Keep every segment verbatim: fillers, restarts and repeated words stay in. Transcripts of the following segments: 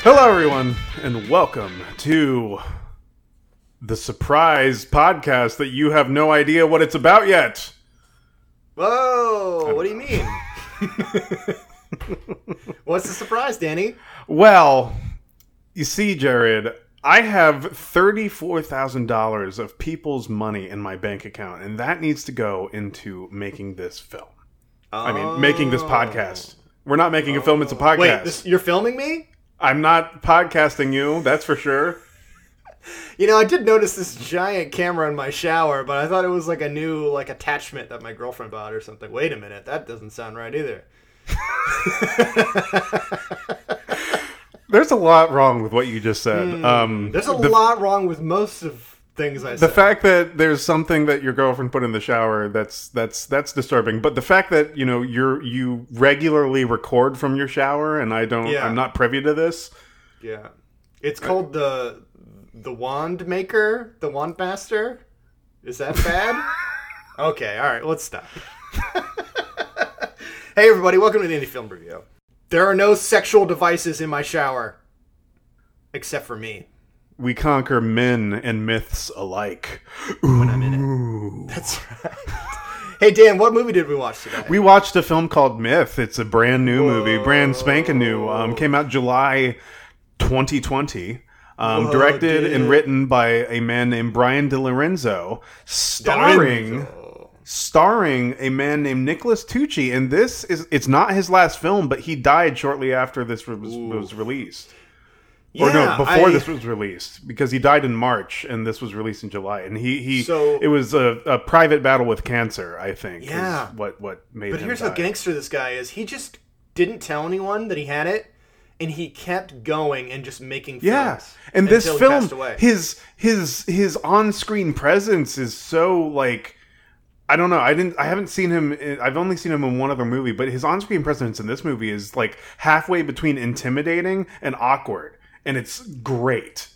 Hello, everyone, and welcome to the surprise podcast that you have no idea what it's about yet. Whoa, what do you mean? What's the surprise, Danny? Well, you see, Jared, I have thirty-four thousand dollars of people's money in my bank account, and that needs to go into making this film. Oh. I mean, making this podcast. We're not making a film, it's a podcast. Wait, this, you're filming me? I'm not podcasting you, that's for sure. You know, I did notice this giant camera in my shower, but I thought it was like a new like attachment that my girlfriend bought or something. Wait a minute, that doesn't sound right either. There's a lot wrong with what you just said. Mm, um, there's a the, lot wrong with most of things I said. The fact that there's something that your girlfriend put in the shower, that's that's that's disturbing. But the fact that, you know, you're you regularly record from your shower and I don't Yeah. I'm not privy to this. Yeah. It's called the the Wand Maker, the Wand Master. Is that bad? Okay, all right, let's stop. Hey everybody, welcome to the Indie Film Review. There are no sexual devices in my shower. Except for me. We conquer men and myths alike. When I'm in it. That's right. Hey Dan, what movie did we watch today? We watched a film called Myth. It's a brand new Whoa. movie, brand spanking new. Um, came out July twenty twenty. Um, Whoa, directed dude. and written by a man named Brian De Lorenzo, starring Lorenzo. starring a man named Nicholas Tucci. And this is it's not his last film, but he died shortly after this was, was released. Yeah, or no, before I, this was released, because he died in March and this was released in July. And he, he so, it was a, a private battle with cancer, I think. Yeah, is what what made. But him here's die. how gangster this guy is. He just didn't tell anyone that he had it, and he kept going and just making films. Yeah, and this until film, he passed away. his his his on-screen presence is so like. I don't know. I didn't. I haven't seen him. In, I've only seen him in one other movie, but his on-screen presence in this movie is like halfway between intimidating and awkward. And it's great.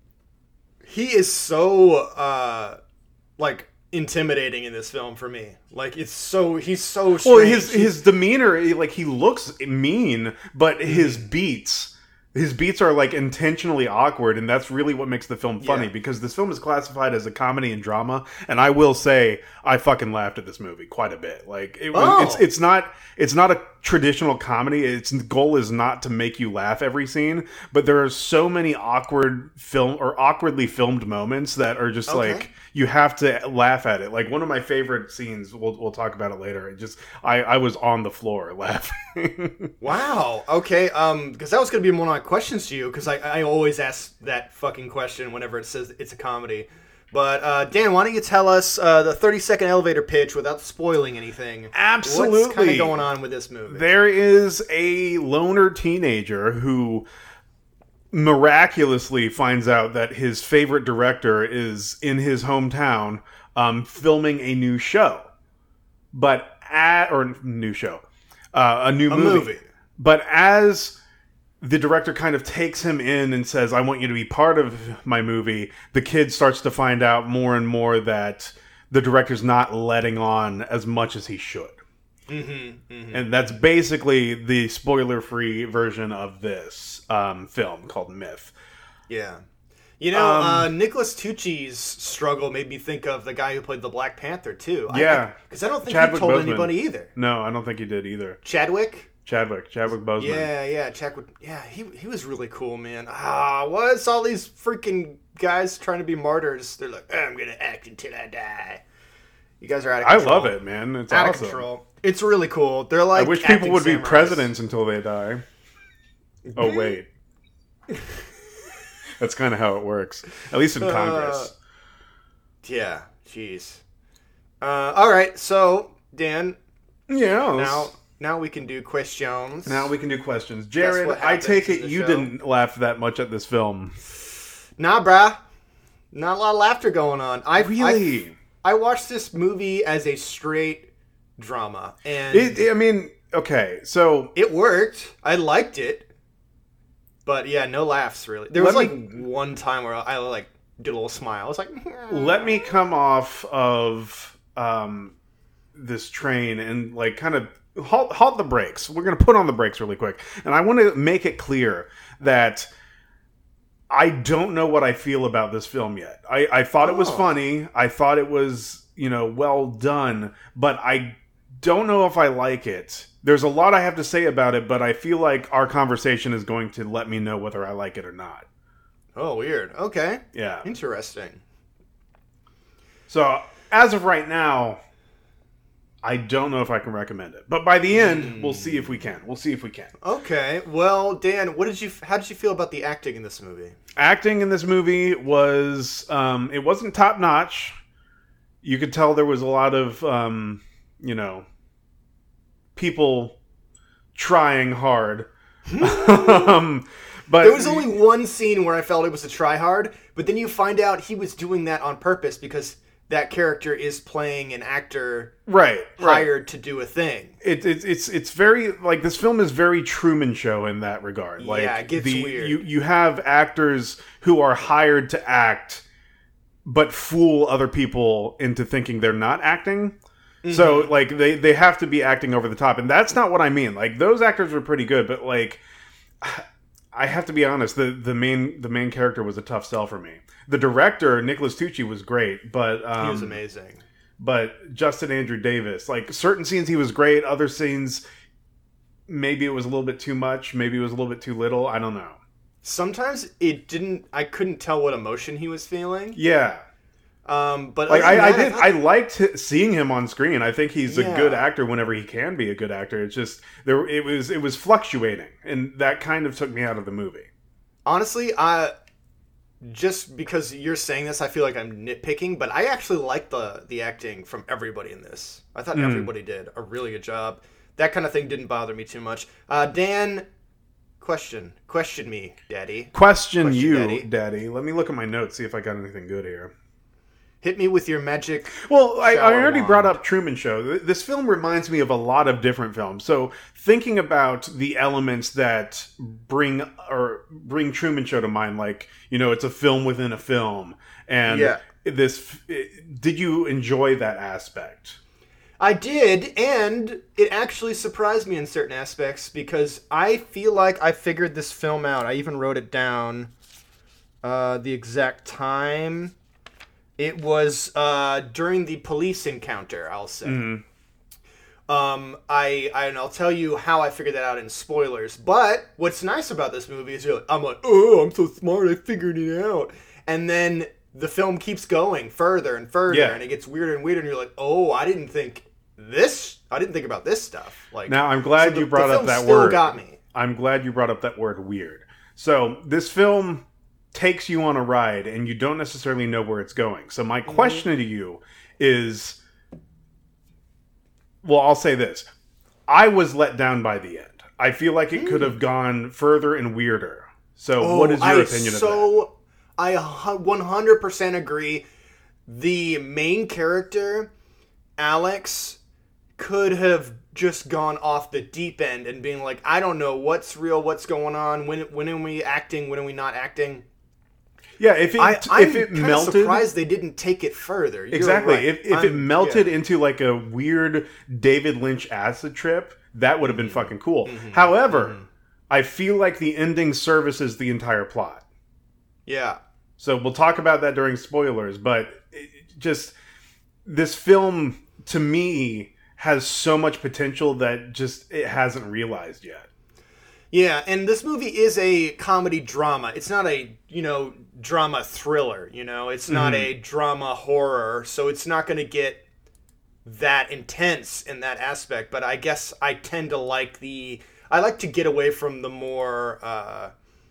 He is so, uh, like, intimidating in this film for me. Like, it's so, he's so strange. Well, his, his demeanor, like, he looks mean, but his beats, his beats are, like, intentionally awkward, and that's really what makes the film funny, yeah. because this film is classified as a comedy and drama, and I will say, I fucking laughed at this movie quite a bit. Like, it was, oh. it's it's not, it's not a traditional comedy. Its goal is not to make you laugh every scene, but there are so many awkward film, or awkwardly filmed moments that are just, okay. like, you have to laugh at it. Like, one of my favorite scenes, we'll we'll talk about it later, it just, I, I was on the floor laughing. Wow. Okay, um, because that was going to be one of my questions to you, because I, I always ask that fucking question whenever it says it's a comedy. But, uh, Dan, why don't you tell us uh, the thirty-second elevator pitch without spoiling anything? Absolutely. What's kind of going on with this movie? There is a loner teenager who miraculously finds out that his favorite director is in his hometown um, filming a new show. But at, or new show, uh, a new a movie. movie. But as the director kind of takes him in and says, I want you to be part of my movie, the kid starts to find out more and more that the director's not letting on as much as he should. Mm-hmm, mm-hmm. And that's basically the spoiler-free version of this um, film called Myth. Yeah. You know, um, uh, Nicholas Tucci's struggle made me think of the guy who played the Black Panther, too. Yeah. Because I, I, I don't think Chadwick he told Boseman. anybody either. No, I don't think he did either. Chadwick? Chadwick. Chadwick Boseman. Yeah, yeah. Chadwick. Yeah, he he was really cool, man. Ah, what's all these freaking guys trying to be martyrs? They're like, I'm going to act until I die. You guys are out of control. I love it, man. It's out awesome. of control. It's really cool. They're like, I wish people would samurais. be presidents until they die. Oh, wait. That's kind of how it works. At least in Congress. Uh, yeah, jeez. Uh, all right, so, Dan. Yeah. Now, now we can do questions. Now we can do questions. Jared, I take it you show. didn't laugh that much at this film. Nah, brah. Not a lot of laughter going on. I Really? I, I watched this movie as a straight drama, and It, I mean, okay, so it worked. I liked it, but yeah, no laughs really. There was Let like me- one time where I like did a little smile. I was like, let me come off of um, this train and like kind of halt, halt the brakes. We're going to put on the brakes really quick. And I want to make it clear that I don't know what I feel about this film yet. I, I thought it was Oh. funny. I thought it was, you know, well done, but I don't know if I like it. There's a lot I have to say about it, but I feel like our conversation is going to let me know whether I like it or not. Oh, weird. Okay. Yeah. Interesting. So, as of right now, I don't know if I can recommend it. But by the end, mm. we'll see if we can. We'll see if we can. Okay. Well, Dan, what did you how did you feel about the acting in this movie? Acting in this movie was um, it wasn't top notch. You could tell there was a lot of um, you know, people trying hard. um, but there was only one scene where I felt it was a try hard, but then you find out he was doing that on purpose because that character is playing an actor right, hired right. to do a thing. It, it, it's it's very like this film is very Truman Show in that regard. Like, yeah, it gets the, weird. You you have actors who are hired to act, but fool other people into thinking they're not acting. Mm-hmm. So like they, they have to be acting over the top, and that's not what I mean. Like those actors were pretty good, but like I have to be honest, the the main the main character was a tough sell for me. The director, Nicholas Tucci, was great, but um, he was amazing. But Justin Andrew Davis, like certain scenes he was great, other scenes maybe it was a little bit too much, maybe it was a little bit too little. I don't know. Sometimes it didn't. I couldn't tell what emotion he was feeling. Yeah. Um, but like I, that, I did, I, thought... I liked seeing him on screen. I think he's yeah. a good actor whenever he can be a good actor. It's just there, it was, it was fluctuating, and that kind of took me out of the movie. Honestly, I just because you're saying this, I feel like I'm nitpicking, but I actually like the the acting from everybody in this. I thought mm. everybody did a really good job. That kind of thing didn't bother me too much. Uh, Dan, question, question me, Daddy. Question, question you, Daddy. Daddy. Let me look at my notes, see if I got anything good here. Hit me with your magic. Well, I, I already wand. brought up Truman Show. This film reminds me of a lot of different films. So thinking about the elements that bring or bring Truman Show to mind, like, you know, it's a film within a film, and yeah. this. Did you enjoy that aspect? I did, and it actually surprised me in certain aspects because I feel like I figured this film out. I even wrote it down. Uh, the exact time. It was uh, during the police encounter, I'll say. Mm-hmm. Um, I, I and I'll tell you how I figured that out in spoilers. But what's nice about this movie is you're like, I'm like, oh, I'm so smart, I figured it out. And then the film keeps going further and further, yeah. and it gets weirder and weirder. And you're like, oh, I didn't think this. I didn't think about this stuff. Like now, I'm glad so the, you brought the up that still word. Got me. I'm glad you brought up that word, weird. So this film takes you on a ride and you don't necessarily know where it's going. So my question mm-hmm. to you is, well, I'll say this. I was let down by the end. I feel like it mm. could have gone further and weirder. So oh, what is your I opinion so, of that? I one hundred percent agree. The main character, Alex, could have just gone off the deep end and being like, I don't know what's real, what's going on, when when are we acting, when are we not acting? Yeah, if it I, if it I'm melted, surprised they didn't take it further. You're exactly. Right. If if I'm, it melted yeah. into like a weird David Lynch acid trip, that would have been fucking cool. Mm-hmm. However, mm-hmm. I feel like the ending services the entire plot. Yeah. So we'll talk about that during spoilers, but it just this film to me has so much potential that just it hasn't realized yet. Yeah, and this movie is a comedy drama. It's not a, you know, drama thriller, you know? It's not mm-hmm. a drama horror, so it's not going to get that intense in that aspect, but I guess I tend to like the... I like to get away from the more uh,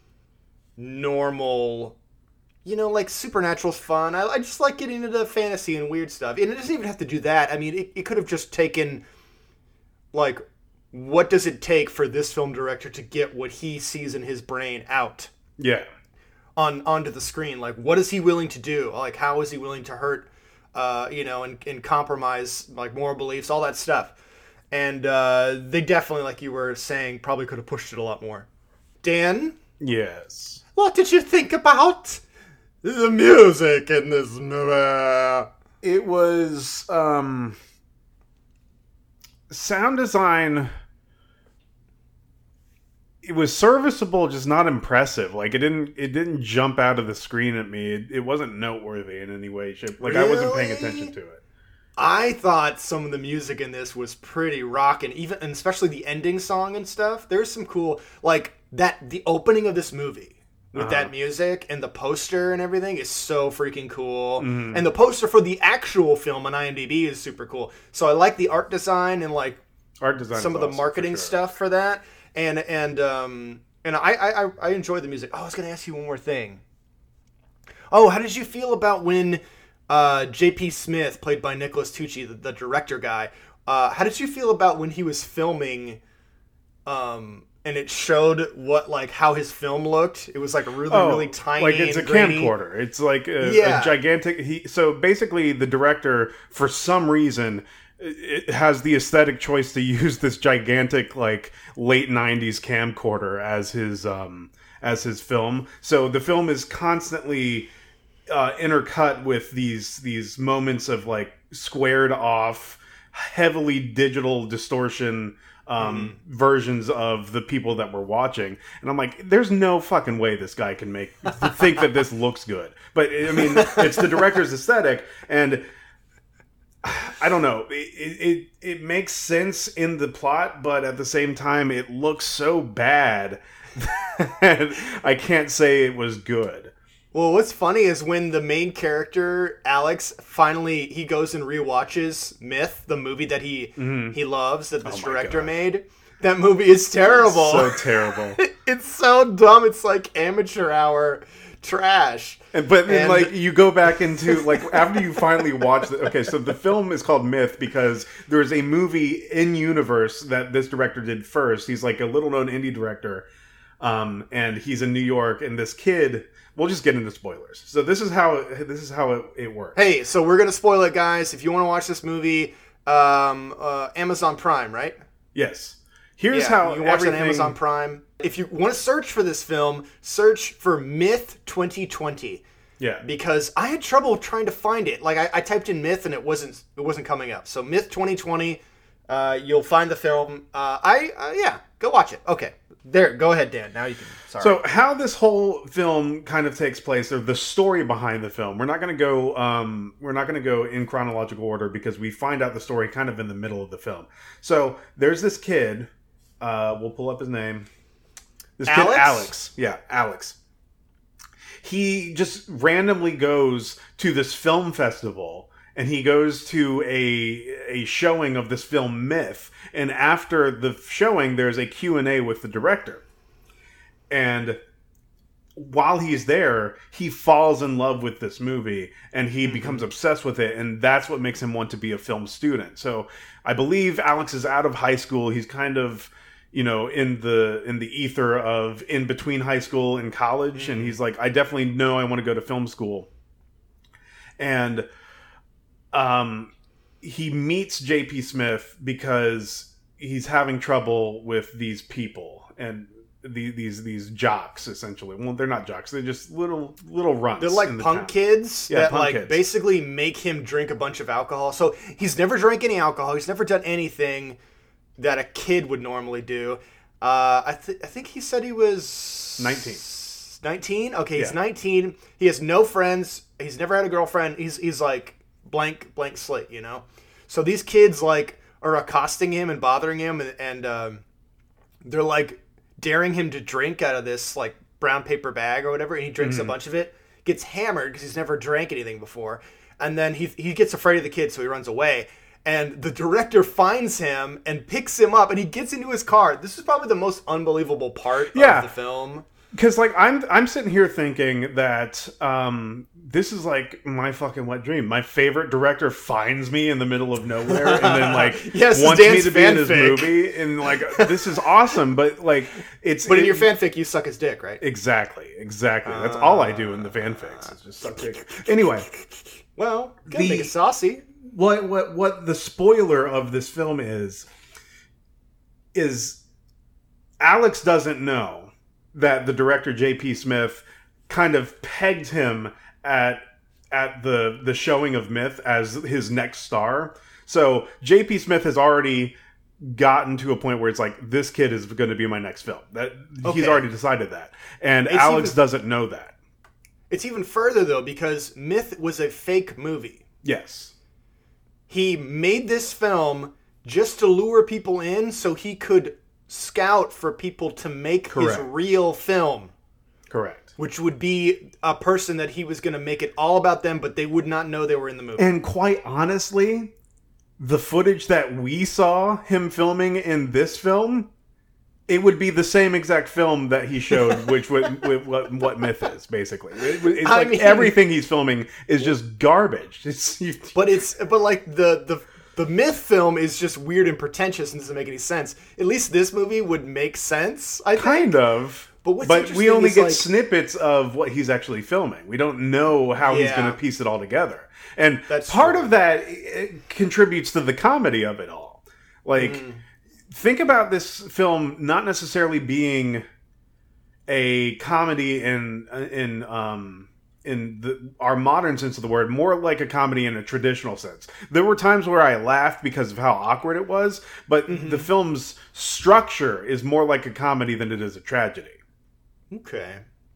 normal... You know, like, Supernatural's fun. I, I just like getting into fantasy and weird stuff. And it doesn't even have to do that. I mean, it, it could have just taken, like... What does it take for this film director to get what he sees in his brain out? Yeah. On onto the screen. Like, what is he willing to do? Like, how is he willing to hurt, uh, you know, and, and compromise, like, moral beliefs, all that stuff. And uh, they definitely, like you were saying, probably could have pushed it a lot more. Dan? Yes. What did you think about the music in this movie? It was, um... sound design... it was serviceable, just not impressive. Like it didn't it didn't jump out of the screen at me. It, it wasn't noteworthy in any way, shape. Like really? I wasn't paying attention to it. I thought some of the music in this was pretty rockin', even and especially the ending song and stuff. There's some cool, like that. The opening of this movie with uh-huh. that music and the poster and everything is so freaking cool. Mm-hmm. And the poster for the actual film on IMDb is super cool. So I like the art design and like art design some of the marketing for sure. stuff for that. And and um and I I I enjoy the music. Oh, I was gonna ask you one more thing. Oh, how did you feel about when uh, J P. Smith, played by Nicholas Tucci, the, the director guy? Uh, how did you feel about when he was filming? Um. And it showed what, like, how his film looked. It was, like, really, oh, really tiny. Like, it's a grainy. camcorder. It's, like, a, yeah. a gigantic... He, so, basically, the director, for some reason, it has the aesthetic choice to use this gigantic, like, late nineties camcorder as his, um, as his film. So, the film is constantly uh, intercut with these, these moments of, like, squared off, heavily digital distortion... Um, mm. versions of the people that we're watching, and I'm like, there's no fucking way this guy can make think that this looks good. But I mean, it's the director's aesthetic, and I don't know, it, it it makes sense in the plot, but at the same time, it looks so bad that I can't say it was good. Well, what's funny is when the main character, Alex, finally, he goes and rewatches Myth, the movie that he mm-hmm. he loves, that this oh director God. made. That movie is terrible. So terrible. It's so dumb. It's like amateur hour trash. And, but then, and, like, you go back into, like, after you finally watch the... Okay, so the film is called Myth because there's a movie in universe that this director did first. He's, like, a little-known indie director. Um, and he's in New York, and this kid... We'll just get into spoilers. So this is how this is how it, it works. Hey, so we're gonna spoil it, guys. If you want to watch this movie, um, uh, Amazon Prime, right? Yes. Here's yeah, how you can watch everything... it on Amazon Prime. If you want to search for this film, search for Myth twenty twenty. Yeah. Because I had trouble trying to find it. Like I, I typed in Myth and it wasn't it wasn't coming up. So Myth twenty twenty, uh, you'll find the film. Uh, I uh, yeah, go watch it. Okay. There, go ahead, Dan. Now you can. Sorry. So, how this whole film kind of takes place, or the story behind the film, we're not going to go. Um, we're not going to go in chronological order because we find out the story kind of in the middle of the film. So, there's this kid. Uh, we'll pull up his name. This Alex? kid, Alex. Yeah, Alex. He just randomly goes to this film festival. And he goes to a a showing of this film Myth. And after the showing, there's a Q and A with the director. And while he's there, he falls in love with this movie. And he mm-hmm. becomes obsessed with it. And that's what makes him want to be a film student. So I believe Alex is out of high school. He's kind of, you know, in the in the ether of in between high school and college. Mm-hmm. And he's like, I definitely know I want to go to film school. And... Um, he meets J P. Smith because he's having trouble with these people and the, these these jocks, essentially. Well, they're not jocks; they're just little little runts. They're like the punk town. kids yeah, that punk like kids. basically make him drink a bunch of alcohol. So he's never drank any alcohol. He's never done anything that a kid would normally do. Uh, I, th- I think he said he was nineteen. nineteen? Okay, he's yeah. nineteen. He has no friends. He's never had a girlfriend. He's he's like blank blank slate, you know. So these kids like are accosting him and bothering him, and, and um, they're like daring him to drink out of this like brown paper bag or whatever, and he drinks mm-hmm. a bunch of it, gets hammered because he's never drank anything before, and then he he gets afraid of the kids, so he runs away. And the director finds him and picks him up, and he gets into his car. This is probably the most unbelievable part yeah. of the film. Because, like, I'm I'm sitting here thinking that um, this is, like, my fucking wet dream. My favorite director finds me in the middle of nowhere and then, like, yes, wants me to be in fanfic. his movie. And, like, this is awesome. But, like, it's... But in it, your fanfic, you suck his dick, right? Exactly. Exactly. That's uh, all I do in the fanfics. Is just suck dick. Anyway. Well, gotta make it saucy. What, what, what the spoiler of this film is, is Alex doesn't know that the director J P. Smith kind of pegged him at at the the showing of Myth as his next star. So J P. Smith has already gotten to a point where it's like, this kid is going to be my next film. That Okay. He's already decided that. And It's Alex even- doesn't know that. It's even further, though, because Myth was a fake movie. Yes. He made this film just to lure people in so he could scout for people to make Correct. his real film, Correct. which would be a person that he was going to make it all about them, but they would not know they were in the movie. And quite honestly, the footage that we saw him filming in this film, it would be the same exact film that he showed, which would, with what, what Myth is, basically. It, it's I like mean- everything he's filming is just garbage. It's, you, But it's but like the the the Myth film is just weird and pretentious and doesn't make any sense. At least this movie would make sense, I think. kind of. But what's we interesting only is, get like- snippets of what he's actually filming. We don't know how he's Yeah. going to piece it all together. And That's part true. of that it contributes to the comedy of it all. Like, Mm. think about this film not necessarily being a comedy in in um in the, our modern sense of the word, more like a comedy in a traditional sense. There were times where I laughed because of how awkward it was, but Mm-hmm. the film's structure is more like a comedy than it is a tragedy. Okay.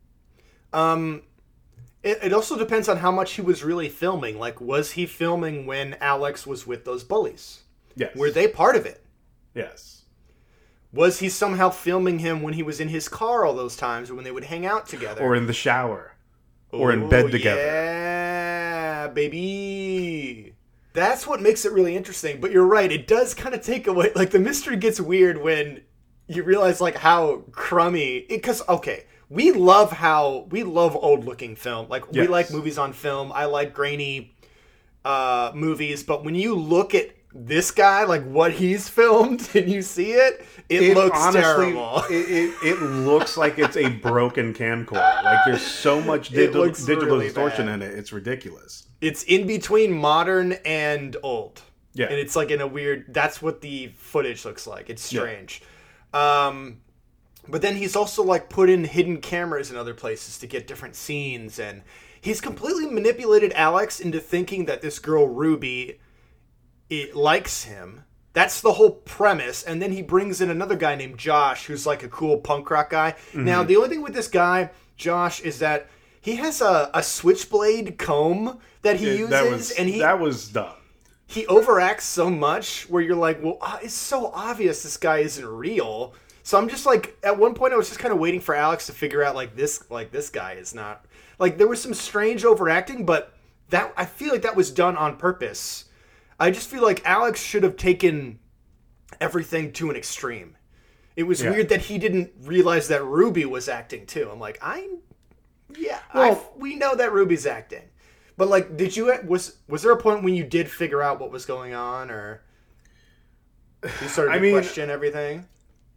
Um, it, it also depends on how much he was really filming. Like, was he filming when Alex was with those bullies? Yes. Were they part of it? Yes. Was he somehow filming him when he was in his car all those times, or when they would hang out together? Or in the shower. Or in Oh, bed together. Yeah, baby. That's what makes it really interesting. But you're right, it does kind of take away. Like, the mystery gets weird when you realize, like, how crummy. Because, okay, we love how. We love old looking film. Like, we Yes. like movies on film. I like grainy uh, movies. But when you look at this guy, like, what he's filmed, and you see it, it, looks terrible. It, it, it looks like it's a broken camcorder. Like, there's so much It digital, looks digital really distortion bad. in it. It's ridiculous. It's in between modern and old. Yeah. And it's like in a weird, that's what the footage looks like. It's strange. Um, but then he's also like put in hidden cameras in other places to get different scenes. And he's completely manipulated Alex into thinking that this girl, Ruby, it likes him. That's the whole premise. And then he brings in another guy named Josh, who's like a cool punk rock guy. Mm-hmm. Now, the only thing with this guy, Josh, is that he has a, a switchblade comb that he It- uses, that was and he that was dumb. he overacts so much where you're like, well, uh, it's so obvious this guy isn't real. So I'm just like, at one point I was just kind of waiting for Alex to figure out like this, like this guy is not, like there was some strange overacting, but that I feel like that was done on purpose. I just feel like Alex should have taken everything to an extreme. It was Yeah. weird that he didn't realize that Ruby was acting too. I'm like, I'm, yeah, Well- I, we know that Ruby's acting. But like, did you was was there a point when you did figure out what was going on, or you started to I mean- question everything?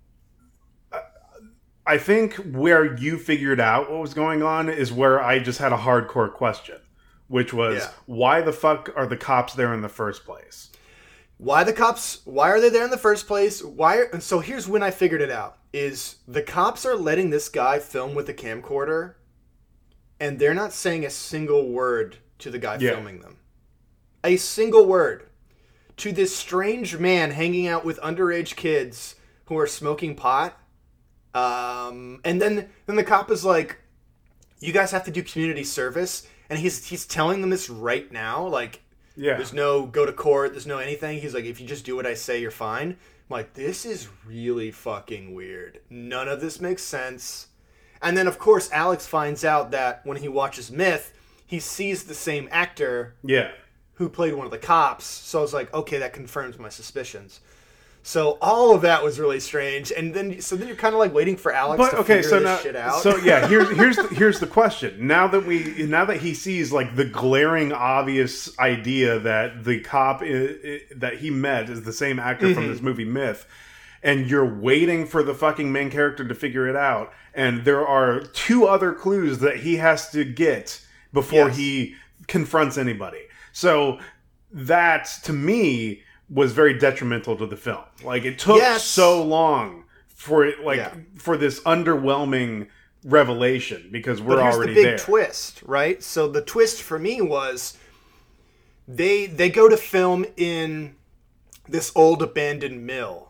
I think where you figured out what was going on is where I just had a hardcore question, which was, Yeah. why the fuck are the cops there in the first place? Why the cops? Why are they there in the first place? Why? Are, and so here's when I figured it out: is the cops are letting this guy film with a camcorder, and they're not saying a single word to the guy Yeah. filming them. A single word to this strange man hanging out with underage kids who are smoking pot. Um, and then then the cop is like, "You guys have to do community service," and he's he's telling them this right now, like. Yeah. There's no go to court. There's no anything. He's like, if you just do what I say, you're fine. I'm like, this is really fucking weird. None of this makes sense. And then, of course, Alex finds out that when he watches Myth, he sees the same actor Yeah. who played one of the cops. So I was like, okay, that confirms my suspicions. So all of that was really strange. And then, so then you're kind of like waiting for Alex But to okay, figure so this now, shit out. so yeah, here's here's the, here's the question. Now that we now that he sees like the glaring obvious idea that the cop i i that he met is the same actor Mm-hmm. from this movie Myth, and you're waiting for the fucking main character to figure it out, and there are two other clues that he has to get before Yes. he confronts anybody. So that to me was very detrimental to the film. Like it took Yes. so long for it, like Yeah. for this underwhelming revelation because we're But here's already the big there. twist, right? So the twist for me was they they go to film in this old abandoned mill,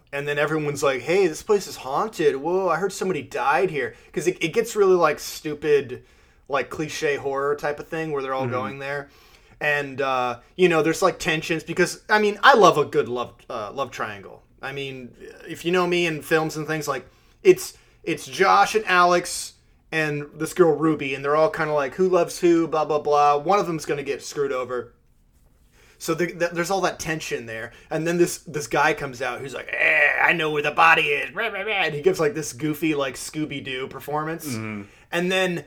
and then everyone's like, hey, this place is haunted. Whoa, I heard somebody died here. Because it, it gets really, like, stupid, like, cliche horror type of thing where they're all mm-hmm. going there. And, uh, you know, there's, like, tensions. Because, I mean, I love a good love uh, love triangle. I mean, if you know me in films and things, like, it's it's Josh and Alex and this girl Ruby. And they're all kind of like, who loves who, blah, blah, blah. One of them's going to get screwed over. So the, the, there's all that tension there. And then this this guy comes out who's like, eh, I know where the body is. And he gives like this goofy like Scooby-Doo performance. Mm-hmm. And then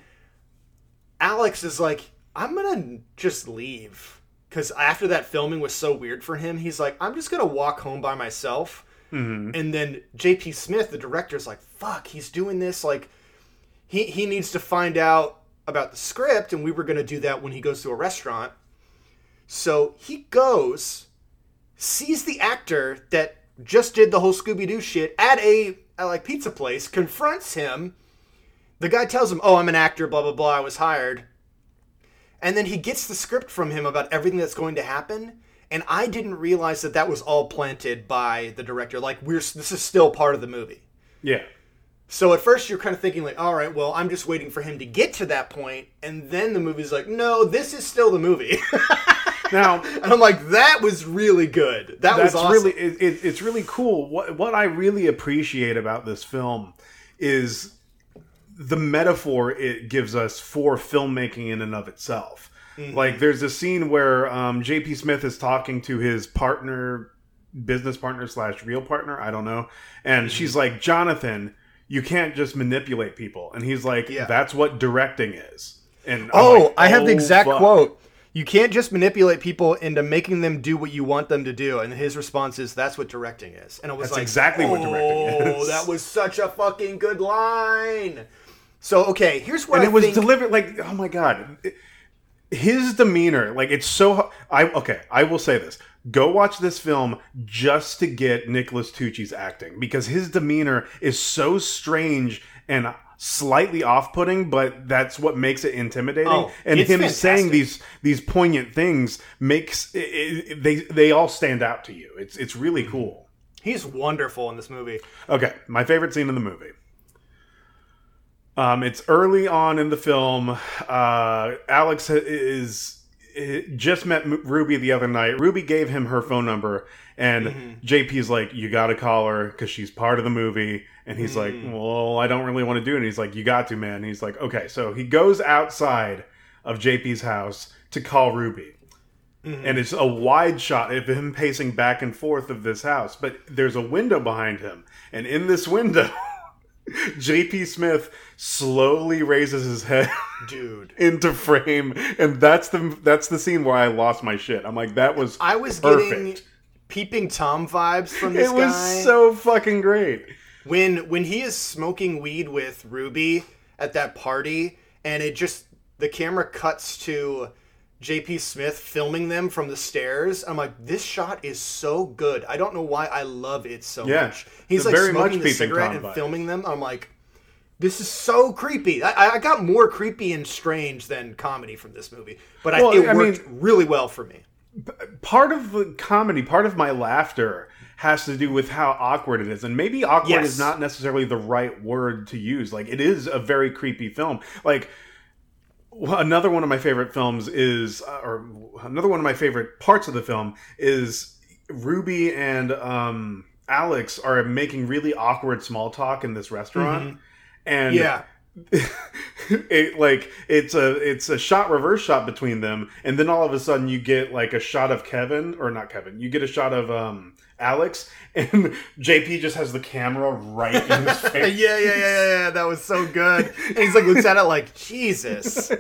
Alex is like, I'm going to just leave. Because after that filming was so weird for him, he's like, I'm just going to walk home by myself. Mm-hmm. And then J P. Smith, the director's like, fuck, he's doing this. Like, he, he needs to find out about the script. And we were going to do that when he goes to a restaurant. So he goes, sees the actor that just did the whole Scooby-Doo shit at a, a like pizza place, confronts him. The guy tells him, oh, I'm an actor, blah, blah, blah, I was hired. And then he gets the script from him about everything that's going to happen. And I didn't realize that that was all planted by the director. Like, we're this is still part of the movie. Yeah. So at first you're kind of thinking like, all right, well, I'm just waiting for him to get to that point. And then the movie's like, no, this is still the movie. Now, and I'm like, that was really good. That that's was awesome. really it, it, it's really cool. What what I really appreciate about this film is the metaphor it gives us for filmmaking in and of itself. Mm-hmm. Like, there's a scene where um, J P. Smith is talking to his partner, business partner slash real partner, I don't know, and mm-hmm. she's like, Jonathan, you can't just manipulate people, and he's like, yeah. that's what directing is. And I'm oh, like, oh, I have the exact fuck. quote. You can't just manipulate people into making them do what you want them to do. And his response is, that's what directing is. And it was that's like, exactly oh, what directing is. that was such a fucking good line. So, okay, here's what and I it was think... delivered, like, oh my God. His demeanor, like, it's so... I Okay, I will say this. Go watch this film just to get Nicholas Tucci's acting. Because his demeanor is so strange and... slightly off-putting, but that's what makes it intimidating. Oh, and him fantastic. saying these these poignant things makes it, it, they they all stand out to you. It's it's really cool. He's wonderful in this movie. Okay, my favorite scene in the movie. Um, it's early on in the film. Uh, Alex is just met Ruby the other night. Ruby gave him her phone number, and mm-hmm. J P's like, "You got to call her because she's part of the movie." And he's mm. like, well, I don't really want to do it. And he's like, you got to, man. And he's like, okay. So he goes outside of J P's house to call Ruby. Mm-hmm. And it's a wide shot of him pacing back and forth of this house. But there's a window behind him. And in this window, J P. Smith slowly raises his head dude into frame. And that's the that's the scene where I lost my shit. I'm like, that was I was perfect. getting Peeping Tom vibes from this guy. It was so fucking great. When when he is smoking weed with Ruby at that party, and it just, the camera cuts to J P. Smith filming them from the stairs, I'm like, this shot is so good. I don't know why I love it so yeah, much. He's like very smoking the cigarette and filming them. I'm like, this is so creepy. I, I got more creepy and strange than comedy from this movie, but well, I, it I worked mean, really well for me. Part of the comedy, part of my laughter has to do with how awkward it is. And maybe awkward yes. is not necessarily the right word to use. Like, it is a very creepy film. Like, another one of my favorite films is, uh, or another one of my favorite parts of the film is Ruby and um, Alex are making really awkward small talk in this restaurant. Mm-hmm. And yeah. it like it's a it's a shot reverse shot between them, and then all of a sudden you get like a shot of Kevin, or not Kevin, you get a shot of um Alex, and J P just has the camera right in his face. yeah, yeah, yeah, yeah, that was so good. And he's like looks at it like, Jesus.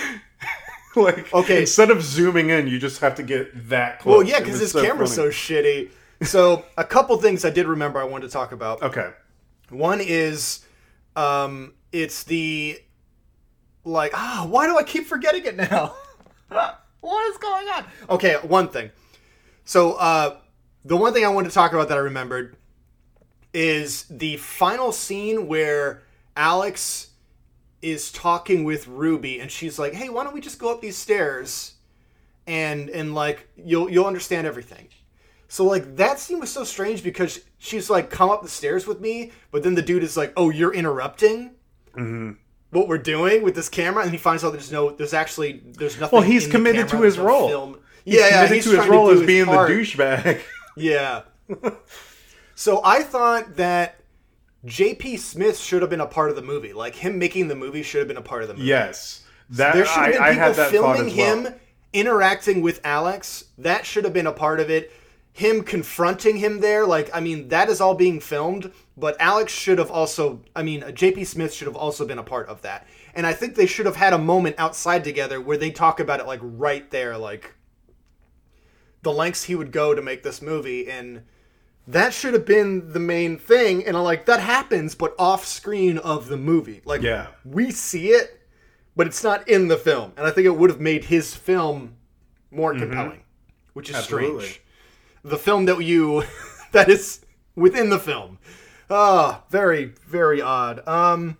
Like, okay, instead of zooming in, you just have to get that close. Well, yeah, because his so camera's funny. so shitty. So a couple things I did remember I wanted to talk about. Okay. One is um it's the, like, ah, oh, why do I keep forgetting it now? What is going on? Okay, one thing. So, uh, the one thing I wanted to talk about that I remembered is the final scene where Alex is talking with Ruby, and she's like, hey, why don't we just go up these stairs, and, and like, you'll, you'll understand everything. So, like, that scene was so strange because she's like, come up the stairs with me, but then the dude is like, oh, you're interrupting Mm-hmm. what we're doing with this camera, and he finds out there's no, there's actually, there's nothing. Well, he's in committed the to camera, his there's no role. film. He's Yeah, yeah, committed he's to his trying role to do as his being part. the douchebag. Yeah. So I thought that J P. Smith should have been a part of the movie. Like, him making the movie should have been a part of the movie. Yes. That, There should have been I, I people had that thought filming as well. him, interacting with Alex. That should have been a part of it. Him confronting him there, like, I mean, that is all being filmed, but Alex should have also, I mean, J P. Smith should have also been a part of that. And I think they should have had a moment outside together where they talk about it, like, right there, like, the lengths he would go to make this movie, and that should have been the main thing. And I'm like, that happens, but off screen of the movie. Like, Yeah. we see it, but it's not in the film. And I think it would have made his film more compelling, which is Absolutely. strange. The film that you, that is within the film. Ah, very, very odd. Um,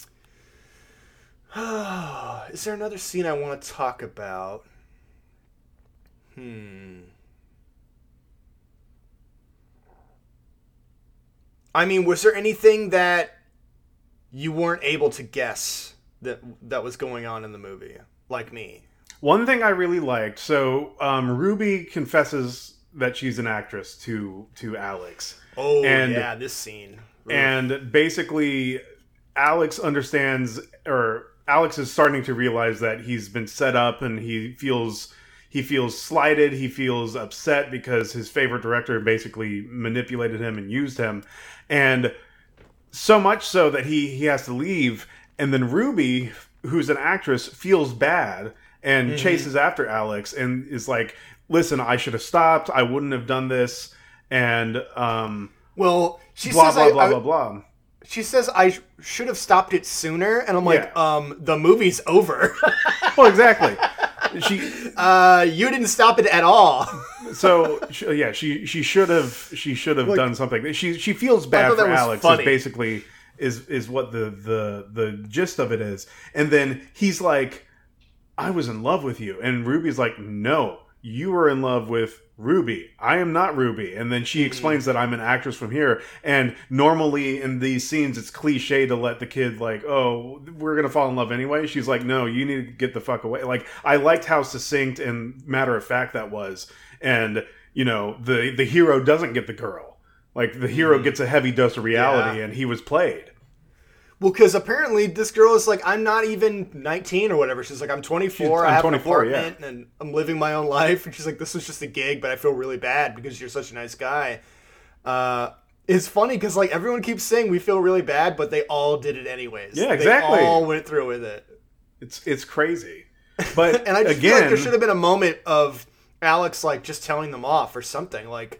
is there another scene I want to talk about? Hmm. I mean, was there anything that you weren't able to guess that that was going on in the movie, like me? One thing I really liked, so um, Ruby confesses that she's an actress to to Alex. Oh, And- yeah, this scene. And basically, Alex understands, or Alex is starting to realize that he's been set up, and he feels he feels slighted. He feels upset because his favorite director basically manipulated him and used him, and so much so that he he has to leave. And then Ruby, who's an actress, feels bad and Mm-hmm. chases after Alex and is like, "Listen, I should have stopped. I wouldn't have done this." And um, Well, she blah says blah I, blah I- blah blah. she says I sh- should have stopped it sooner, and I'm like, Yeah. um, the movie's over. Well, exactly. She uh, you didn't stop it at all. so sh- yeah, she she should have she should have Like- done something. She she feels I bad thought that for was Alex. funny. Is basically is is what the the the gist of it is. And then he's like, "I was in love with you," and Ruby's like, "No, you were in love with Ruby. I am not Ruby." And then she explains that I'm an actress from here. And normally in these scenes, it's cliche to let the kid like, "Oh, we're gonna fall in love anyway." She's like, "No, you need to get the fuck away." Like, I liked how succinct and matter of fact that was. And you know, the the hero doesn't get the girl. Like, the hero gets a heavy dose of reality, Yeah. and he was played. Well, because apparently this girl is like, I'm not even nineteen or whatever. She's like, I'm twenty-four. She's- I'm I have twenty-four, an apartment, and I'm living my own life. And she's like, this was just a gig, but I feel really bad because you're such a nice guy. Uh, it's funny because like everyone keeps saying we feel really bad, but they all did it anyways. Yeah, exactly. They all went through with it. It's it's crazy. But And I just again, feel like there should have been a moment of Alex like just telling them off or something. Like,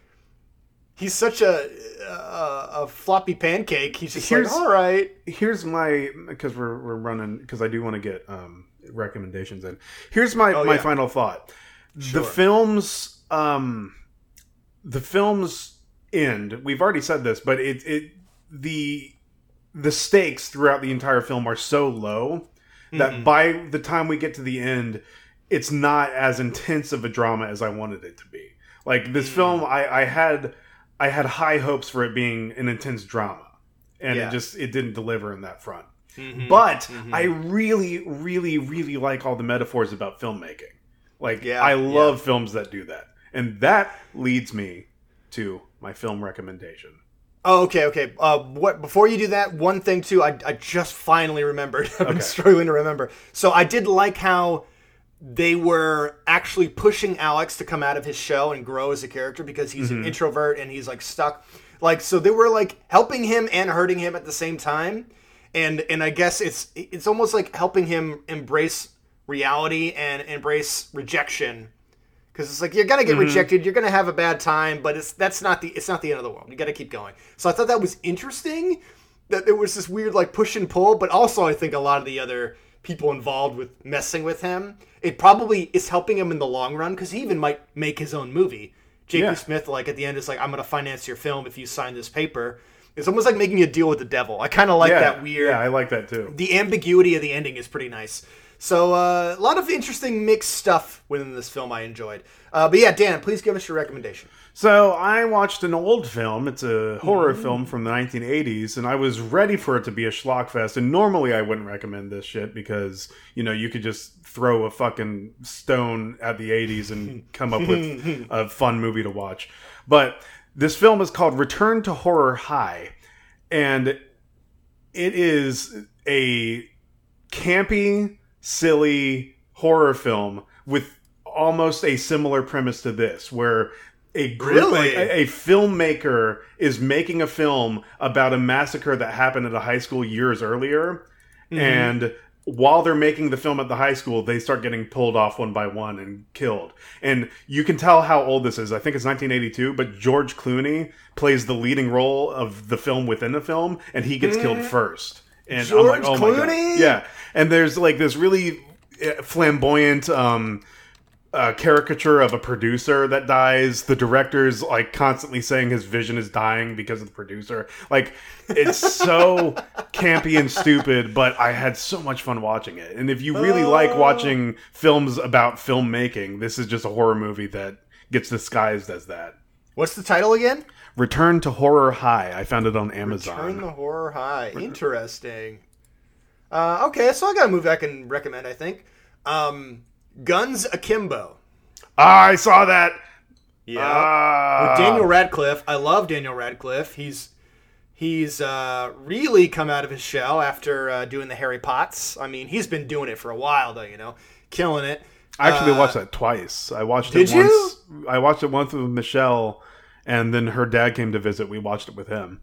he's such a a, a floppy pancake. He's just Here's- like, all right. here's my, because we're we're running, because I do want to get um, recommendations in. Here's my Oh, my yeah. final thought. Sure. The film's um, the film's end. We've already said this, but it it the the stakes throughout the entire film are so low that Mm-hmm. by the time we get to the end, it's not as intense of a drama as I wanted it to be. Like, this Mm. film, I, I had I had high hopes for it being an intense drama, and Yeah. it just it didn't deliver in that front. Mhm. But I really, really, really like all the metaphors about filmmaking. Like, Yeah, I love films that do that, and that leads me to my film recommendation. Oh, okay, okay. Uh, what before you do that, one thing too, I, I just finally remembered. I've been Okay. struggling to remember. So I did like how they were actually pushing Alex to come out of his shell and grow as a character because he's Mm-hmm. an introvert and he's like stuck. Like, so they were like helping him and hurting him at the same time. And and I guess it's it's almost like helping him embrace reality and embrace rejection. Because it's like, you're gonna get Mm-hmm. rejected, you're gonna have a bad time, but it's that's not the it's not the end of the world. You gotta keep going. So I thought that was interesting. That there was this weird like push and pull, but also I think a lot of the other people involved with messing with him, it probably is helping him in the long run because he even might make his own movie. J P. Yeah. Smith, like at the end, is like, I'm gonna finance your film if you sign this paper. It's almost like making a deal with the devil. I kind of like yeah, that weird. Yeah, I like that too. The ambiguity of the ending is pretty nice. So uh, a lot of interesting mixed stuff within this film I enjoyed. Uh, but yeah, Dan, please give us your recommendation. So I watched an old film. It's a horror Mm. film from the nineteen eighties, and I was ready for it to be a schlock fest. And normally I wouldn't recommend this shit because, you know, you could just throw a fucking stone at the eighties and come up with a fun movie to watch. But this film is called Return to Horror High, and it is a campy, silly horror film with almost a similar premise to this, where a group, Really? like, a, a filmmaker is making a film about a massacre that happened at a high school years earlier, Mm-hmm. and while they're making the film at the high school, they start getting pulled off one by one and killed. And you can tell how old this is. I think it's nineteen eighty-two, but George Clooney plays the leading role of the film within the film, and he gets killed first. And I'm like, Mm-hmm. George oh my God. Clooney? Yeah. And there's like this really flamboyant um, uh, caricature of a producer that dies. The director's like constantly saying his vision is dying because of the producer. Like, it's so campy and stupid, but I had so much fun watching it. And if you really Oh. like watching films about filmmaking, this is just a horror movie that gets disguised as that. What's the title again? Return to Horror High. I found it on Amazon. Return the Horror High. Interesting. Uh, okay, so I got a movie I can recommend, I think. Um, Guns Akimbo. Ah, I saw that. Yeah. Ah. With Daniel Radcliffe. I love Daniel Radcliffe. He's he's uh, really come out of his shell after uh, doing the Harry Pots. I mean, he's been doing it for a while, though, you know. Killing it. I actually Uh, watched that twice. I watched did it once. I watched it once with Michelle, and then her dad came to visit. We watched it with him.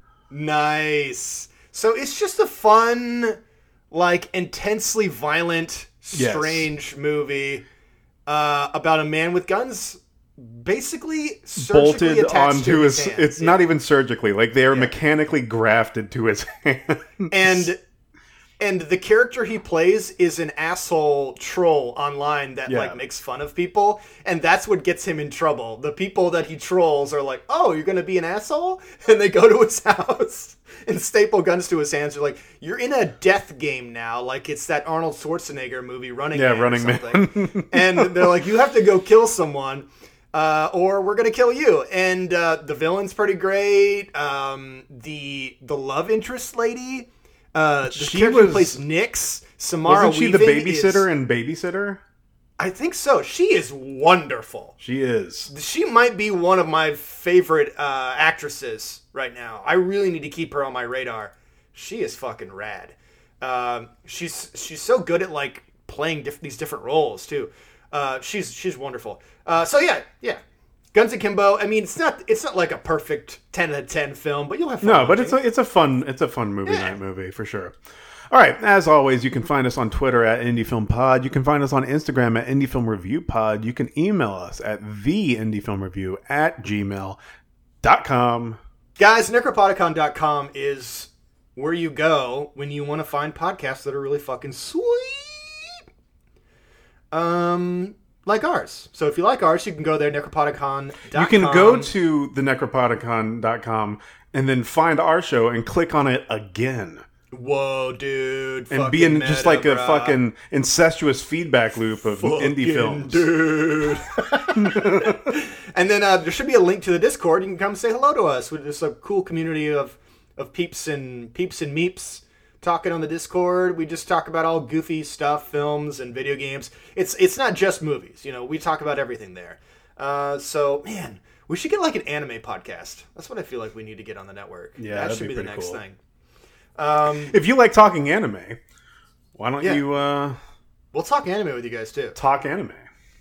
Nice. So it's just a fun, like, intensely violent, Yes. strange movie uh, about a man with guns basically surgically Bolted attached onto to his, his. hands. It's Yeah. not even surgically. Like they are Yeah. mechanically grafted to his hand. and and the character he plays is an asshole troll online that Yeah. like makes fun of people, and that's what gets him in trouble. The people that he trolls are like, "Oh, you're gonna be an asshole," and they go to his house and staple guns to his hands. They're like, "You're in a death game now, like it's that Arnold Schwarzenegger movie, Running Yeah, Man." or Running Man. something. And they're like, "You have to go kill someone." Uh, or we're gonna kill you, and uh, the villain's pretty great. Um, the the love interest lady, uh, the She character who was- plays Nyx, Samara Wasn't she the Weaving babysitter is- and babysitter? I think so. She is wonderful. She is. She might be one of my favorite uh, actresses right now. I really need to keep her on my radar. She is fucking rad. Um, she's she's so good at like playing diff- these different roles too. Uh, she's she's wonderful. Uh, so yeah, yeah. Guns Akimbo. I mean, it's not it's not like a perfect ten out of ten film, but you'll have fun. No, but watching it's a it's a fun it's a fun movie Yeah. night movie for sure. All right, as always, you can find us on Twitter at Indie Film Pod. You can find us on Instagram at Indie Film Review Pod. You can email us at the Indie Film Review at gmail dot com. Guys, necropodicon dot com is where you go when you want to find podcasts that are really fucking sweet. Um, like ours. So if you like ours, you can go there, necropodicon dot com. You can go to the necropodicon dot com and then find our show and click on it again. Whoa, dude. And fucking be in just meta, like a bruh. fucking incestuous feedback loop of indie Fucking films. Dude. And then uh, there should be a link to the Discord. You can come say hello to us. We're just a cool community of, of peeps and peeps and meeps talking on the Discord. We just talk about all goofy stuff, films and video games. It's it's not just movies. You know, we talk about everything there. Uh, so, man, we should get like an anime podcast. That's what I feel like we need to get on the network. Yeah, that that'd should be be, the pretty next cool. thing. Um, If you like talking anime, why don't Yeah. you uh, we'll talk anime with you guys too. talk anime?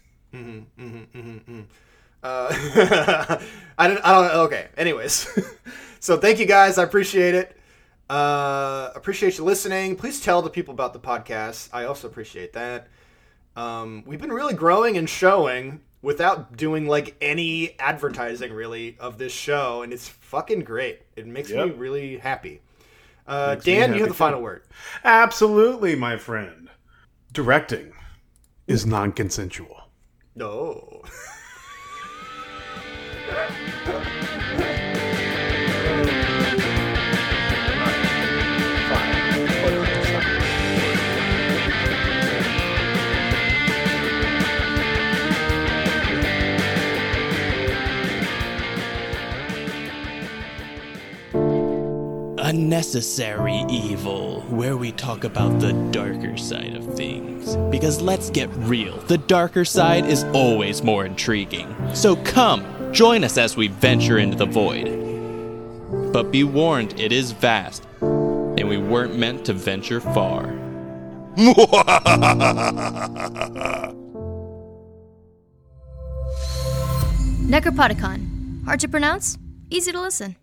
Uh, I don't. I don't. Okay. Anyways, so thank you guys. I appreciate it. Uh, appreciate you listening. Please tell the people about the podcast. I also appreciate that. Um, we've been really growing and showing without doing like any advertising really of this show, and it's fucking great. It makes me Yep. really happy. Uh, Makes me Dan, you happy have the too. final word. Absolutely, my friend. Directing is non-consensual. No. Unnecessary Evil, where we talk about the darker side of things. Because let's get real, the darker side is always more intriguing. So come, join us as we venture into the void. But be warned, it is vast, and we weren't meant to venture far. Necropodicon. Hard to pronounce, easy to listen.